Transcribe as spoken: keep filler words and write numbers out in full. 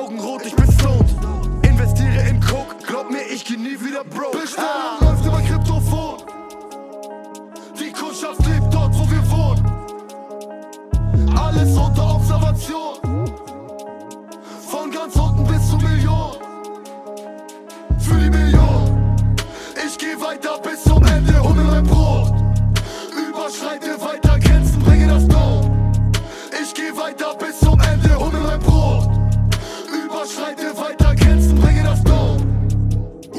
Augen rot, ich bin stoned. Investiere in Coke, glaub mir, ich geh nie wieder broke. Bestellung ah. läuft über Kryptofon. Die Kundschaft lebt dort, wo wir wohnen. Alles unter Observation. Von ganz unten bis zur Million. Für die Million.